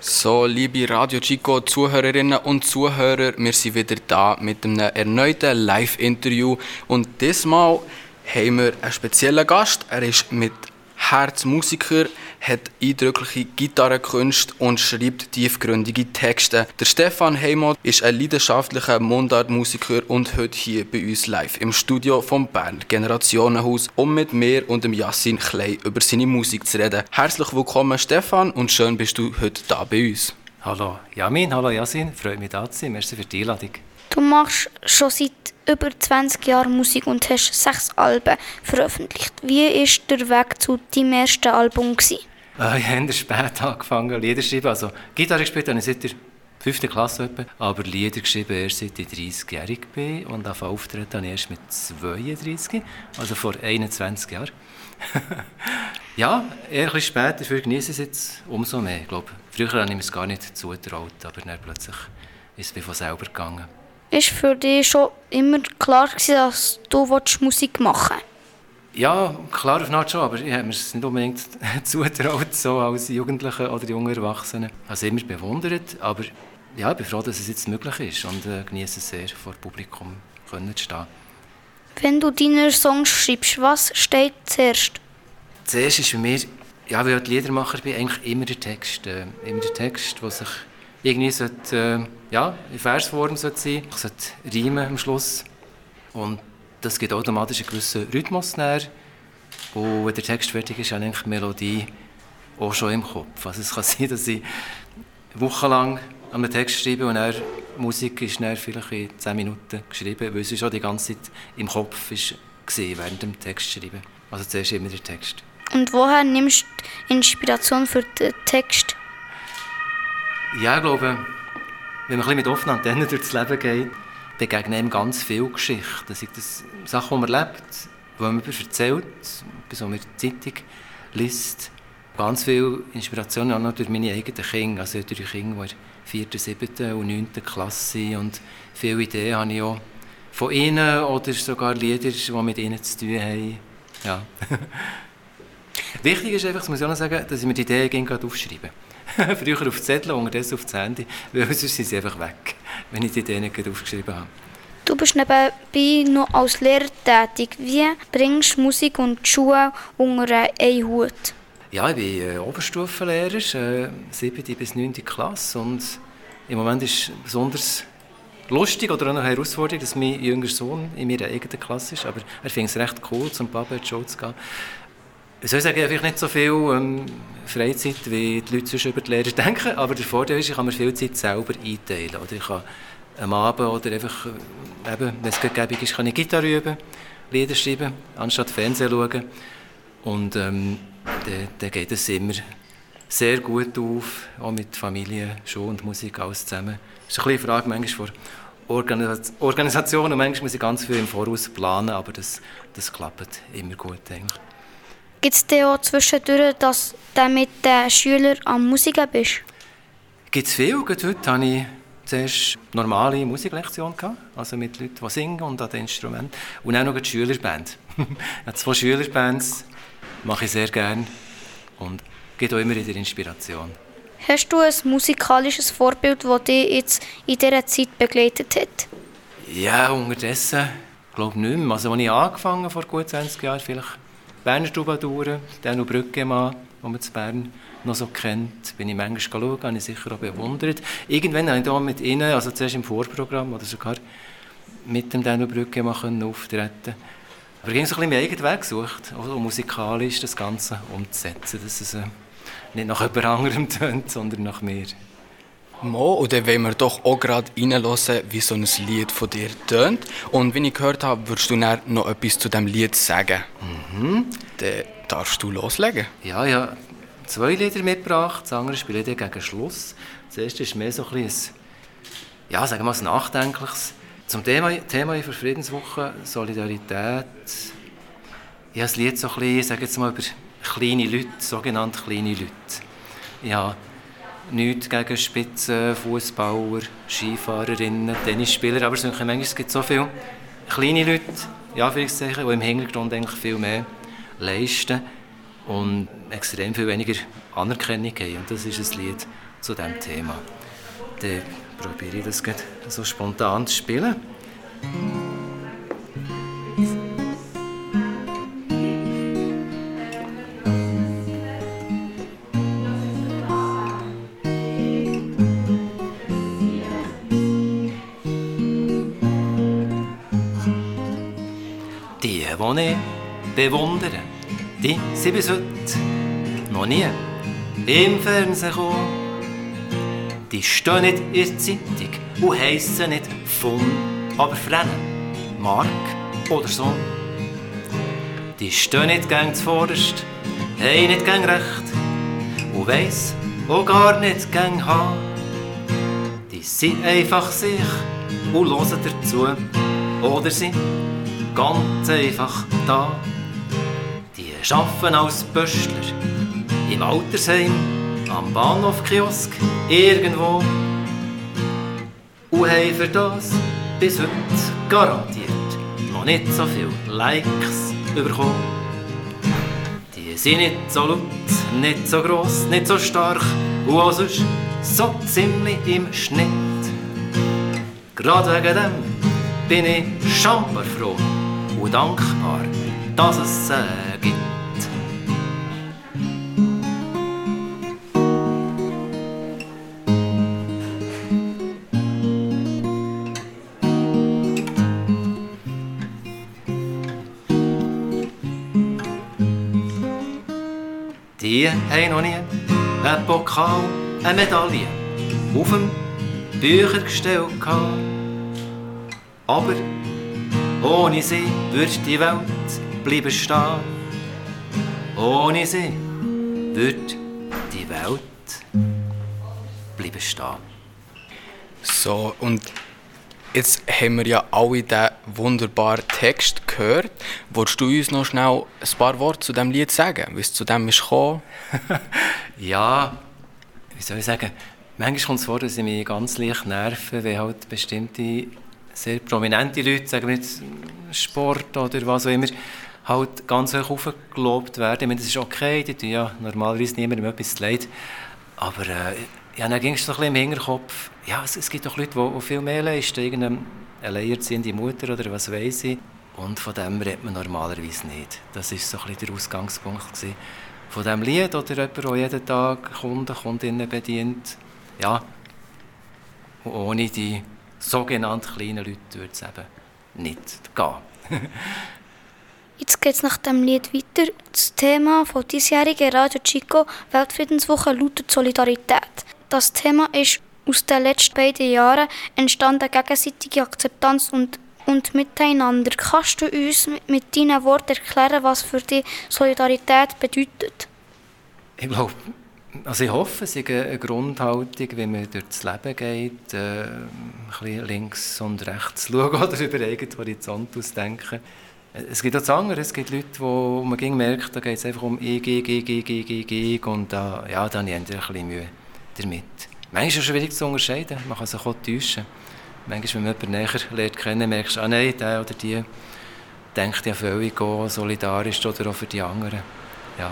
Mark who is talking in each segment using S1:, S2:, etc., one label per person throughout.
S1: So, liebe Radio Chico Zuhörerinnen und Zuhörer, wir sind wieder da mit einem erneuten Live-Interview und diesmal haben wir einen speziellen Gast. Er ist mit Herz Musiker, hat eindrückliche Gitarrenkünste und schreibt tiefgründige Texte. Der Stefan Heymod ist ein leidenschaftlicher Mundartmusiker und heute hier bei uns live im Studio vom Berner Generationenhaus, um mit mir und dem Yassin Klei über seine Musik zu reden. Herzlich willkommen Stefan und schön bist du heute da bei uns.
S2: Hallo Yamin, hallo Yassin, freut mich da zu sein, merci für die Einladung.
S3: Du machst schon seit über 20 Jahren Musik und hast 6 Alben veröffentlicht. Wie war der Weg zu deinem ersten Album?
S2: Ich habe spät angefangen Lieder zu schreiben. Also Gitarre gespielt habe ich seit der 5. Klasse etwa, aber Lieder geschrieben erst seit ich 30-jährig bin und auftreten habe ich erst mit 32, also vor 21 Jahren. Ja, eher ein bisschen spät, dafür genieße ich es jetzt umso mehr. Ich glaube, früher habe ich mir es gar nicht zugetraut, aber dann plötzlich ist es von selber gegangen.
S3: Ist für dich schon immer klar gewesen, dass du Musik machen willst?
S2: Ja, klar auf eine Art schon, aber ich habe mir es nicht unbedingt zugetraut, so als Jugendliche oder junge Erwachsene. Ich habe es immer bewundert, aber ja, ich bin froh, dass es jetzt möglich ist und genieße es sehr, vor Publikum zu stehen.
S3: Wenn du deine Songs schreibst, was steht zuerst?
S2: Zuerst ist für mich, ja, weil ich Liedermacher bin, eigentlich immer der Text. Immer der Text, der sich irgendwie sollte, in Versform sollte sein. Ich sollte reimen am Schluss. Und das gibt automatisch einen gewissen Rhythmus näher. Und wenn der Text fertig ist, habe ich die Melodie auch schon im Kopf. Also es kann sein, dass ich wochenlang an einem Text schreibe und dann Musik ist dann vielleicht in 10 Minuten geschrieben, weil es schon die ganze Zeit im Kopf war während dem Text schreiben. Also zuerst immer der Text.
S3: Und woher nimmst du Inspiration für den Text?
S2: Ja, ich glaube, wenn man ein bisschen mit offenen Antennen durchs Leben geht, begegnen einem ganz viele Geschichten. Sei das Sachen, die man lebt, die man erzählt, etwas, was man in der Zeitung liest. Ganz viel Inspiration auch noch durch meine eigenen Kinder. Also durch Kinder, die in der 4., 7. und 9. Klasse sind. Und viele Ideen habe ich auch von ihnen oder sogar Lieder, die mit ihnen zu tun haben. Ja. Wichtig ist einfach, das muss ich auch noch sagen, dass ich mir die Ideen gerade aufschreibe. Früher auf Zettel, unterdessen auf das Handy, weil sonst sind sie einfach weg, wenn ich die Ideen nicht aufgeschrieben habe.
S3: Du bist nebenbei noch als Lehrer tätig. Wie bringst du Musik und die Schule unter einen Hut?
S2: Ja, ich bin Oberstufenlehrer, 7. bis 9. Klasse. Und im Moment ist es besonders lustig oder auch eine Herausforderung, dass mein jüngerer Sohn in meiner eigenen Klasse ist. Aber er findet es recht cool, zum Papa in die Schule zu gehen. Ich soll sagen, ich habe vielleicht nicht so viel Freizeit, wie die Leute sonst über die Lehrer denken, aber der Vorteil ist, ich kann mir viel Zeit selber einteilen. Oder ich kann am Abend oder einfach, wenn es gäbig ist, kann ich Gitarre üben, Lieder schreiben, anstatt Fernsehen schauen. Und dann geht es immer sehr gut auf, auch mit Familie, Schule und Musik, alles zusammen. Es ist eine Frage manchmal von Organisation und manchmal muss ich ganz viel im Voraus planen, aber das klappt immer gut eigentlich.
S3: Gibt es dir auch zwischendurch, dass du mit den Schülern am Musiken bist?
S2: Gibt es viel. Heute hatte ich zuerst normale Musiklektion, also mit Leuten, die singen und an den Instrumenten. Und auch noch eine Schülerband. 2 Schülerbands mache ich sehr gerne und gibt auch immer wieder Inspiration.
S3: Hast du ein musikalisches Vorbild, das dich jetzt in dieser Zeit begleitet hat?
S2: Ja, unterdessen glaube ich nicht mehr. Also als ich angefangen habe, vor gut 20 Jahren, vielleicht Berner Troubadour, Danu Brüggemann, den man in Bern noch so kennt, bin ich manchmal schauen, habe ich sicher auch bewundert. Irgendwann habe ich da mit ihnen, also zuerst im Vorprogramm oder sogar mit dem Danu Brüggemann auftreten. Aber ich habe so ein bisschen meinen eigenen Weg gesucht, auch musikalisch das Ganze umzusetzen, dass es nicht nach jemand anderem tönt, sondern nach mir.
S1: Mo, und dann wollen wir doch auch gerade reinhören, wie so ein Lied von dir tönt. Und wie ich gehört habe, würdest du dann noch etwas zu diesem Lied sagen. Dann darfst du loslegen.
S2: Ja, ich habe 2 Lieder mitgebracht, das andere spiele ich gegen Schluss. Das erste ist mehr so ein bisschen sagen wir mal, ein nachdenkliches. Zum Thema für Friedenswoche, Solidarität. Ich habe das Lied so ein bisschen, ich sage jetzt mal, über kleine Leute, sogenannte kleine Leute. Ja, nichts gegen Spitzen, Fußballer, Skifahrerinnen, Tennisspieler, aber manchmal gibt es so viele kleine Leute, die im Hintergrund eigentlich viel mehr leisten und extrem viel weniger Anerkennung haben. Und das ist ein Lied, zu diesem Thema. Dann probiere ich das so spontan zu spielen. Die ich bewundere, die sind bis heute noch nie im Fernsehen gekommen. Die stehen nicht in der Zeitung und heissen nicht von, aber Frennen, Mark oder so. Die stehen nicht gegen zuvorderst, haben nicht gegen recht und weiss auch gar nicht gegen Haar. Die sind einfach sich und hören dazu oder sind ganz einfach da. Die arbeiten als Böstler im Altersheim, am Bahnhofkiosk, irgendwo. Und haben für das bis heute garantiert noch nicht so viele Likes bekommen. Die sind nicht so laut, nicht so gross, nicht so stark und auch sonst so ziemlich im Schnitt. Gerade wegen dem bin ich schamperfroh und dankbar, dass es gibt. Die haben noch nie einen Pokal, eine Medaille auf dem Büchergestell gehabt. Aber ohne sie würde die Welt bleiben stehen. Ohne sie würde die Welt bleiben stehen.
S1: So, und jetzt haben wir ja alle diesen wunderbaren Text gehört. Wolltest du uns noch schnell ein paar Worte zu diesem Lied sagen, wie es zu dem ist gekommen?
S2: Ja, wie soll ich sagen, manchmal kommt es vor, dass ich mich ganz leicht nerve, wenn halt bestimmte sehr prominente Leute, sagen wir jetzt Sport oder was auch immer, halt ganz hoch aufgelobt werden. Ich meine, das ist okay, die tun ja normalerweise niemandem etwas leid. Aber ja, dann ging es so ein bisschen im Hinterkopf, ja, es gibt doch Leute, die viel mehr leisten, irgendeine alleinerziehende Mutter oder was weiss ich. Und von dem redet man normalerweise nicht. Das war so ein bisschen der Ausgangspunkt gewesen. Von diesem Lied oder jemand, der jeden Tag Kunden, Kundinnen bedient. Ja, und ohne die sogenannten kleinen Leute würde es eben nicht gehen.
S3: Jetzt geht es nach dem Lied weiter. Das Thema von diesjährigen Radio Chico Weltfriedenswoche lautet Solidarität. Das Thema ist aus den letzten beiden Jahren entstanden gegenseitige Akzeptanz und Miteinander. Kannst du uns mit deinen Worten erklären, was für dich Solidarität bedeutet?
S2: Ich glaube, also ich hoffe, es ist eine Grundhaltung, wenn man durchs Leben geht, ein bisschen links und rechts schauen oder über den eigenen Horizont ausdenken. Es gibt auch das andere, es gibt Leute, wo man merkt, da geht es einfach um ich und da habe ich ein bisschen Mühe damit. Manchmal ist es schwierig zu unterscheiden, man kann sich auch täuschen. Manchmal, wenn man jemanden näher lernt kennen, merkst du, nein, der oder die denkt ja völlig auch solidarisch oder auch für die anderen. Ja.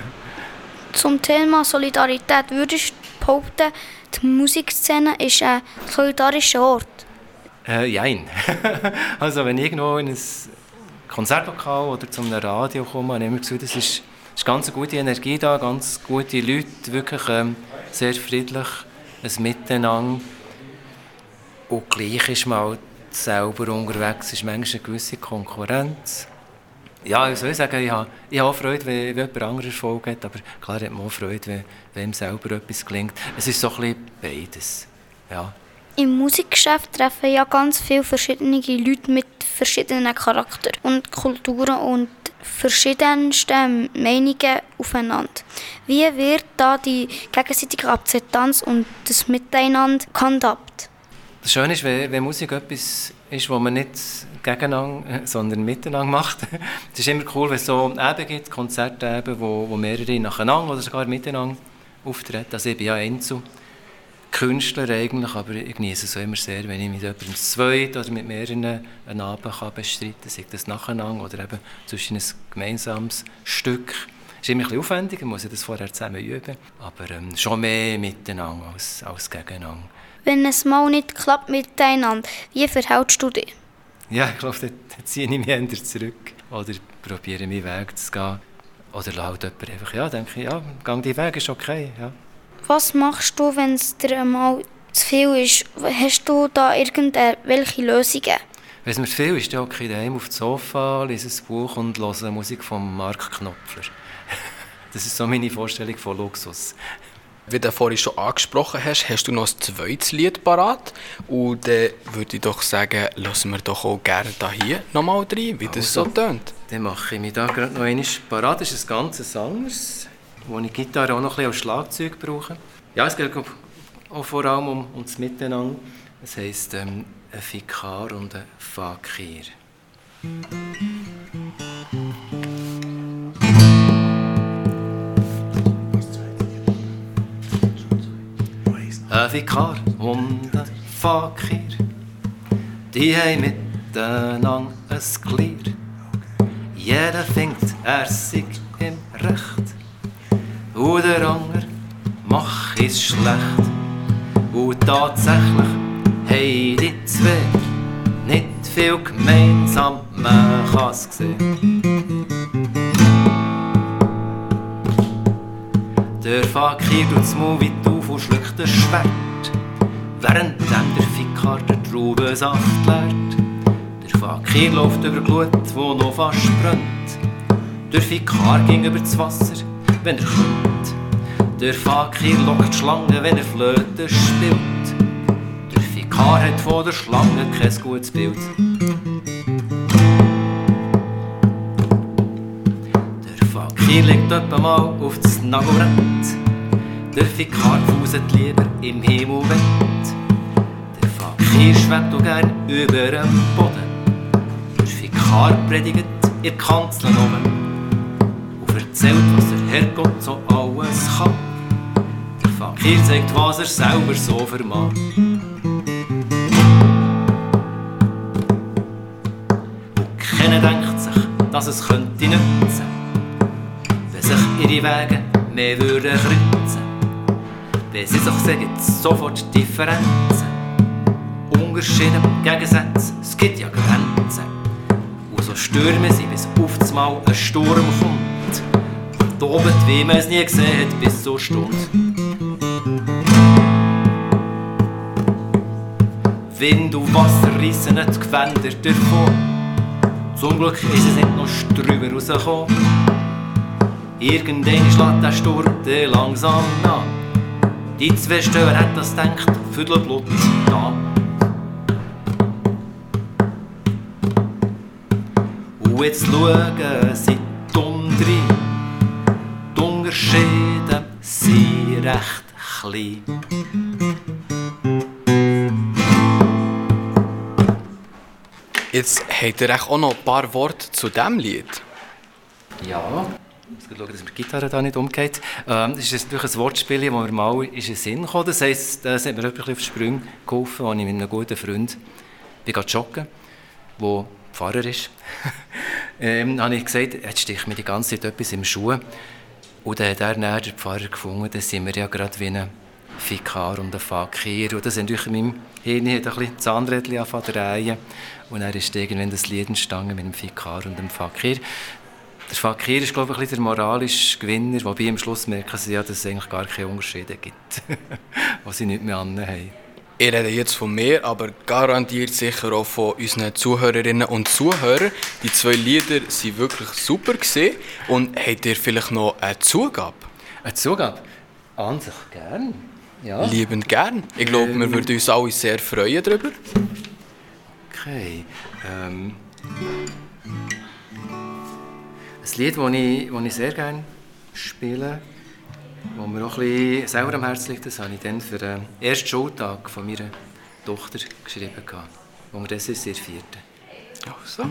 S3: Zum Thema Solidarität würdest du behaupten, die Musikszene ist ein solidarischer Ort?
S2: Jein. Also wenn ich irgendwo in ein Konzertlokal oder zu einem Radio komme, habe ich immer gesagt, es ist ganz eine gute Energie da, ganz gute Leute, wirklich sehr friedlich, ein Miteinander. Und gleich ist man halt selber unterwegs, ist manchmal eine gewisse Konkurrenz. Ja, ich soll sagen, ich habe auch Freude, wenn jemand anderes Erfolg hat, aber klar hat man auch Freude, wenn ihm selber etwas gelingt. Es ist so ein bisschen beides. Ja.
S3: Im Musikgeschäft treffen ja ganz viele verschiedene Leute mit verschiedenen Charakteren und Kulturen und verschiedensten Meinungen aufeinander. Wie wird da die gegenseitige Akzeptanz und das Miteinander gehandhabt?
S2: Das Schöne ist, wenn Musik etwas ist, was man nicht gegeneinander, sondern miteinander macht. Es ist immer cool, wenn es so Eben gibt, Konzerte, wo mehrere nacheinander oder sogar miteinander auftreten. Also ich bin ja Einzelkünstler eigentlich, aber ich genieße es immer sehr, wenn ich mit jemandem zu zweit oder mit mehreren einen Abend bestreiten kann, sei das nacheinander oder eben zwischen ein gemeinsames Stück. ist immer ein bisschen aufwendiger, man muss das vorher zusammen üben, aber schon mehr miteinander als gegeneinander.
S3: Wenn es mal nicht klappt miteinander, wie verhältst du dich?
S2: Ja, ich glaube, dann ziehe ich mich eher zurück oder probiere meinen Weg zu gehen. Oder laut jemand einfach, ja, denke ich, ja, gang deinen Weg, ist okay. Ja.
S3: Was machst du, wenn es dir mal zu viel ist? Hast du da irgendwelche Lösungen?
S2: Wenn es mir zu viel ist, dann hocke ich daheim auf dem Sofa, lese ein Buch und höre Musik von Mark Knopfler. Das ist so meine Vorstellung von Luxus.
S1: Wie du vorhin schon angesprochen hast, hast du noch ein zweites Lied parat. Und dann würde ich doch sagen, lassen wir doch auch gerne hier nochmal rein, wie das so tönt.
S2: Dann mache ich mich da gerade noch einmal parat. Das ist ein ganz anderes, wo ich die Gitarre auch noch ein bisschen als Schlagzeug brauche. Ja, es geht auch vor allem um das Miteinander. Es heisst ein Vikar und ein Fakir. Ein Vikar und ein Fakir, die haben miteinander ein Glied. Jeder findet, er sei im Recht, und der andere macht es schlecht. Und tatsächlich haben die zwei nicht viel gemeinsam, man kann es sehen. Der Fakir tut das Maul weit auf und schluckt ein Schwert, während der Vikar den Traubensaft leert. Der Fakir läuft über Glut, wo noch fast brennt. Der Vikar ging über das Wasser, wenn er kommt. Der Fakir lockt Schlangen, wenn er Flöte spielt. Der Vikar hat von der Schlange kein gutes Bild. Der Fakir liegt etwa mal auf das Nagelbrett. Der Vikar fuset lieber im Himmelbett. Der Fakir schwebt auch gern über dem Boden. Der Vikar predigt in der Kanzel oben und erzählt, was der Herrgott so alles kann. Der Fakir zeigt, was er selber so vermag. Und keiner denkt sich, dass es könnte nützen, wenn sich ihre Wege mehr würden kreuzen. Wenn sie sich sehen, gibt es sofort Differenzen. Unterschiede, Gegensätze, es gibt ja Grenzen. Und so stürmen sie, bis auf das Mal ein Sturm kommt. Und toben, wie man es nie gesehen hat, bis zur Stunde. Wind und Wasser reissen die Gewänder davon. Zum Glück ist es nicht noch drüber rausgekommen. Irgendwann schlägt der Sturm langsam nach. Die zwei Störer hat das gedacht, Viertelblut da. Und jetzt schauen sie dumm rein. Die Unterschiede sind recht klein.
S1: Jetzt habt ihr auch noch ein paar Worte zu diesem Lied.
S2: Ja. Ich muss schauen, dass mir die Gitarre da nicht umgeht. Das ist natürlich ein Wortspiel, das mir mal in den Sinn kam. Das heisst, das hat mir ein bisschen auf die Sprünge geholfen, als ich mit einem guten Freund joggen, der Pfarrer ist. Habe ich gesagt, jetzt sticht mir die ganze Zeit etwas im Schuh. Und dann hat er den Pfarrer gefunden, dann sind wir ja gerade wie ein Vikar und ein Fakir. Und das hat natürlich in meinem Hirn ein bisschen Zahnrädchen angefangen zu drehen. Und dann ist irgendwann das Lied entstanden mit dem Vikar und dem Fakir. Der Fakir ist, glaube ich, der moralische Gewinner, wobei am Schluss merken sie ja, dass es eigentlich gar keine Unterschiede gibt, was sie nicht mehr anhaben.
S1: Ich rede jetzt von mir, aber garantiert sicher auch von unseren Zuhörerinnen und Zuhörern. Die zwei Lieder waren wirklich super gewesen. Und habt ihr vielleicht noch eine Zugabe?
S2: Eine Zugabe? An sich gern. Ja.
S1: Liebend gern. Ich glaube, wir würden uns alle sehr freuen darüber.
S2: Okay. Ein Lied, das ich sehr gerne spiele, das mir auch ein bisschen selber am Herzen liegt, das habe ich dann für den ersten Schultag von meiner Tochter geschrieben, wo wir das ist, der 4.
S1: Also.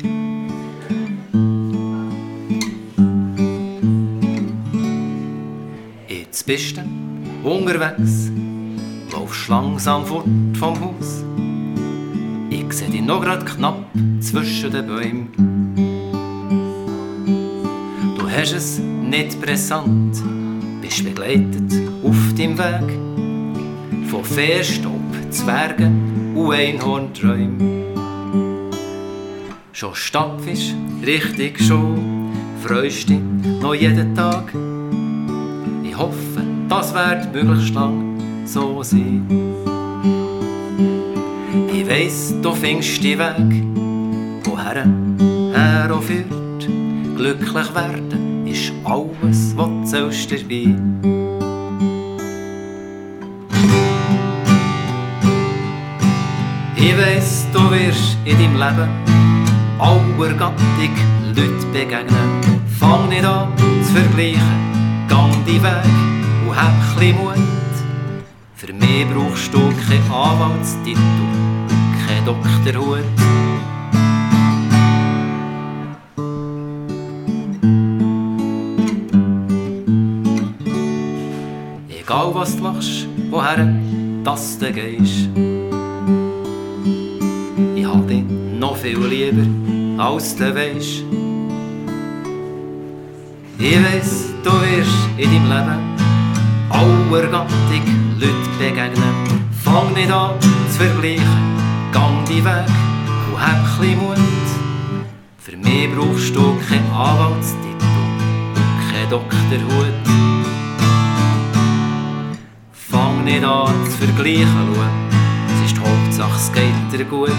S2: Jetzt bist du unterwegs, laufst langsam fort vom Haus. Ich sehe dich noch grad knapp zwischen den Bäumen. Du hast es nicht brisant, bist begleitet auf deinem Weg von Feenstaub, Zwergen und Einhornträumen. Schon stapfst, richtig schon, freust dich noch jeden Tag. Ich hoffe, das wird möglichst lang so sein. Ich weiss, du findest die Weg, woher er auch führt. Glücklich werden ist alles, was du sollst dabei. Ich weiss, du wirst in deinem Leben aller Gattung Leute begegnen. Fang nicht an zu vergleichen, gang deinen Weg und hab chli Mut. Für mich brauchst du keinen Anwaltstitel, keinen Doktorhut. Egal was du machst, woher dass du gehst. Ich hab dich noch viel lieber, als du weisst. Ich weiss, du wirst in deinem Leben aller Gattung Leute begegnen. Fang nicht an zu vergleichen, gang deinen Weg und hab chli Mut. Für mich brauchst du keinen Anwaltstitel, keinen Doktorhut. Fang nicht an zu vergleichen, schau, es ist die Hauptsache, es geht dir gut.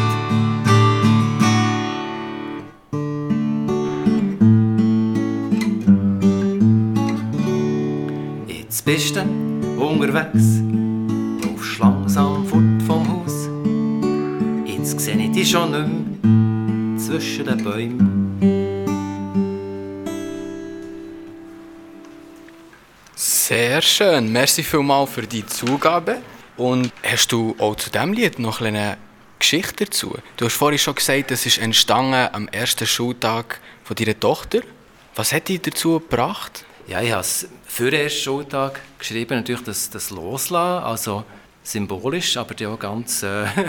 S2: Jetzt bist du unterwegs, laufst langsam fort vom Haus. Jetzt seh ich dich schon nicht mehr zwischen den Bäumen.
S1: Sehr schön, merci vielmals für die Zugabe. Und hast du auch zu diesem Lied noch eine Geschichte dazu? Du hast vorhin schon gesagt, es ist entstanden am ersten Schultag von deiner Tochter. Was hat dich dazu gebracht?
S2: Ja, ich habe es für den ersten Schultag geschrieben, natürlich das Loslassen, also symbolisch, aber auch ganz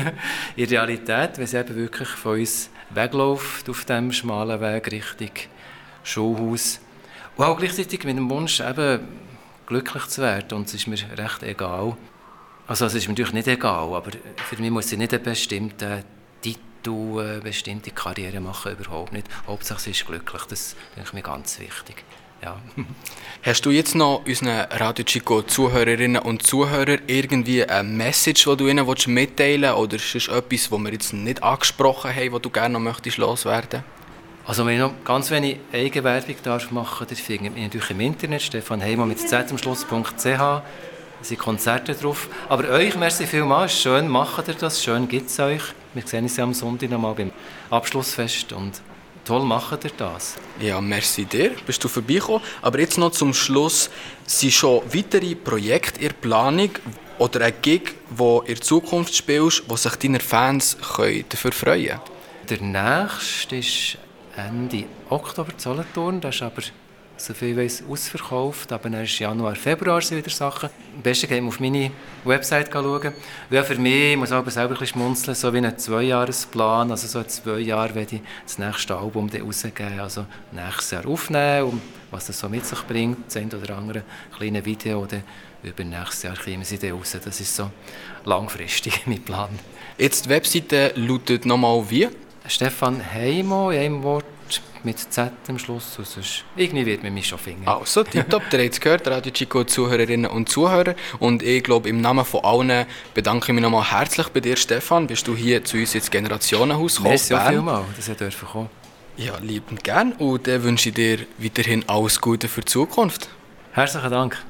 S2: in Realität, weil sie eben wirklich von uns wegläuft auf diesem schmalen Weg Richtung Schulhaus. Und auch gleichzeitig mit dem Wunsch, eben glücklich zu werden, und es ist mir recht egal. Also es ist mir natürlich nicht egal, aber für mich muss ich nicht einen bestimmten Titel, eine bestimmte Karriere machen, überhaupt nicht. Hauptsache sie ist glücklich, das denke ich mir ganz wichtig. Ja.
S1: Hast du jetzt noch unseren Radio Chico Zuhörerinnen und Zuhörern irgendwie eine Message, die du ihnen mitteilen willst, oder ist es etwas, das wir jetzt nicht angesprochen haben, das du gerne noch möchtest loswerden?
S2: Also wenn ich noch ganz wenig Eigenwerbung machen darf, das findet ihr natürlich im Internet, Stefan Heimo mit z-am-schluss.ch, da sind Konzerte drauf. Aber euch, merci vielmals, schön macht ihr das, schön gibt es euch. Wir sehen uns ja am Sonntag nochmal beim Abschlussfest und toll macht ihr das.
S1: Ja, merci dir, bist du vorbeigekommen. Aber jetzt noch zum Schluss, sind schon weitere Projekte in Planung oder ein Gig, wo in Zukunft spielst, wo sich deine Fans dafür freuen können?
S2: Der nächste ist Ende Oktober in Solothurn, das ist aber, soviel ich weiss, ausverkauft, aber dann ist Januar, Februar sind wieder Sachen. Am besten geht man auf meine Website schauen. Ja, für mich, ich muss aber selber ein bisschen schmunzeln, so wie ein 2-Jahresplan, also so in 2 Jahren werde ich das nächste Album rausgeben, also nächstes Jahr aufnehmen, und was das so mit sich bringt, das eine oder andere kleine Video, oder über nächstes Jahr kommen sie dann raus. Das ist so langfristig mein Plan.
S1: Jetzt die Webseite lautet nochmal wie?
S2: Stefan Heimo, in einem Wort, mit Z am Schluss. Irgendwie wird man mich schon finden.
S1: Also, tipptopp, ihr habt es gehört, Radio Chico, Zuhörerinnen und Zuhörer. Und ich glaube, im Namen von allen bedanke ich mich nochmal herzlich bei dir, Stefan. Bist du hier zu uns ins Generationenhaus gekommen?
S2: Merci vielmals, dass ihr dürfen kommen.
S1: Ja, liebend gern. Und dann wünsche ich dir weiterhin alles Gute für die Zukunft.
S2: Herzlichen Dank.